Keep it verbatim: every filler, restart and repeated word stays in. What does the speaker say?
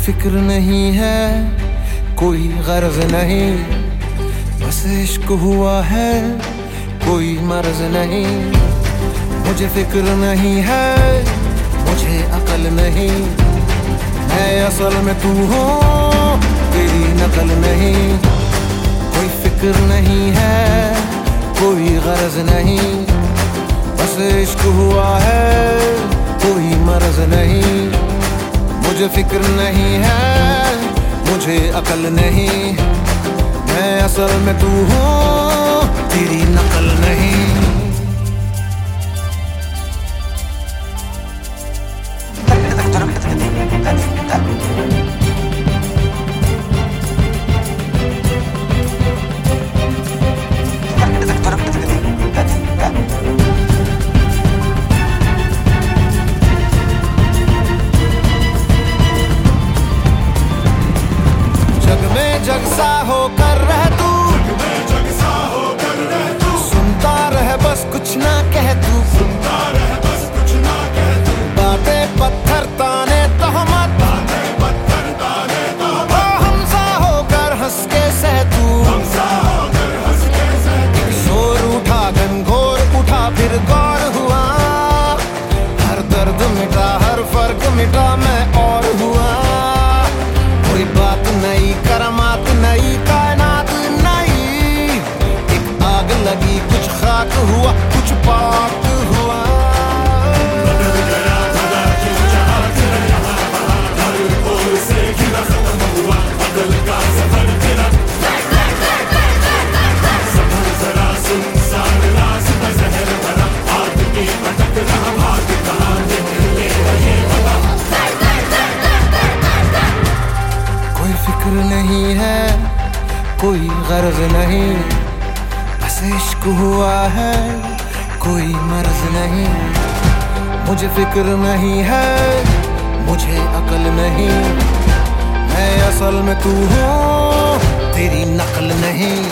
फिक्र नहीं है, कोई गर्ज नहीं, बस इश्क हुआ है, कोई मर्ज नहीं। मुझे फिक्र नहीं है, मुझे अकल नहीं, मैं असल में तू हूँ, तेरी नकल नहीं। कोई फिक्र नहीं है, कोई गर्ज नहीं, बस इश्क हुआ है, कोई मर्ज नहीं। मुझे फिक्र नहीं है, मुझे अकल नहीं, मैं असल में तू हूँ, तेरी नकल नहीं। जगसा होकर रह तू, जगसा होकर रह तू, सुनता रह बस कुछ ना कह तू, सुनता रह बस कुछ ना कह तू। बातें पत्थर ताने तहमत, बातें पत्थर ताने तहमत, ओ हमजा होकर हंस के सह तू, हमजा होकर हंस के सह तू। शोर उठा घनघोर उठा फिर गौर हुआ, हर दर्द मिटा हर फर्क मिटा मैं और हुआ। कोई बात नहीं करमात नहीं कायनात नहीं, एक आग लगी कुछ खाक हुआ कुछ पाक हुआ। बदल गया खुदा की चाहत यहाँ हर ओर से घिरा खत्म हुआ बदल का सफर तेरा। सफर जरा सुनसान रास्ता जहर भरा, आदमी भटक रहा भाग कहाँ निकले ये बता। कोई फिक्र नहीं है, कोई गर्ज नहीं, बस इश्क हुआ है, कोई मर्ज नहीं। मुझे फिक्र नहीं है, मुझे अकल नहीं, मैं असल में तू हूँ, तेरी नकल नहीं।